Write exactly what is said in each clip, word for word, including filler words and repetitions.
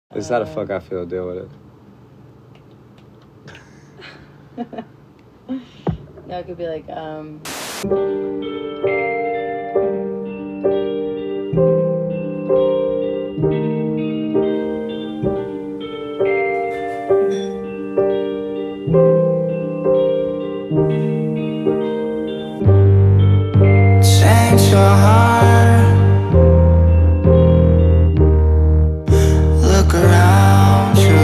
It's how the fuck I feel. Deal with it. No, it could be like, um... Change your heart. Look around you.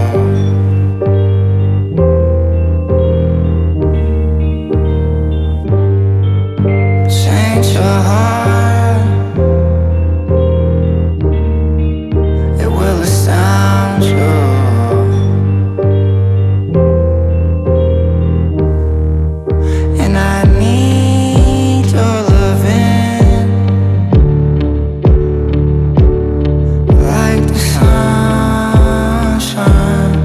Change your heart. It will astound you. And I need your loving, like the sunshine.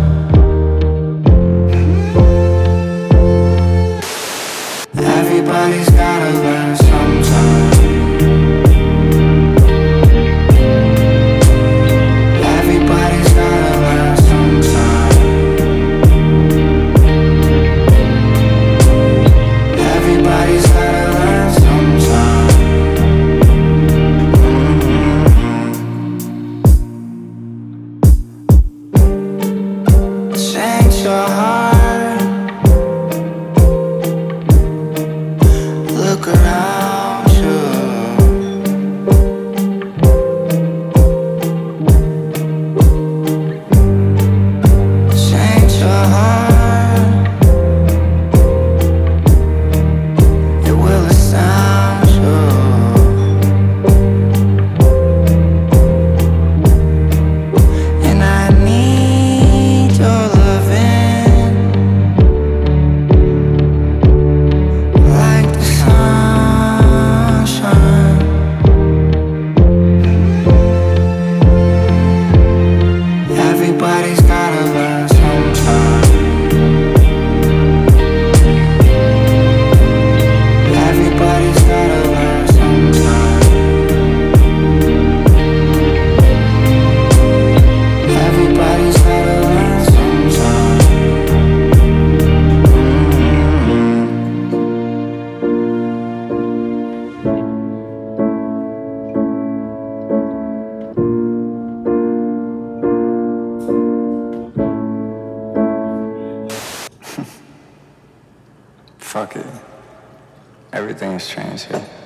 Everybody's gotta learn sometime. Everybody's gotta learn sometime. Everybody's gotta learn sometime. Mm-hmm. Change your heart. Look around you. Change your heart. It will astound you. And I need your loving, like the sunshine. Everybody's gotta learn sometime. Everybody's gotta learn sometime. Everybody's gotta learn sometime. Fuck it. Everything has changed here.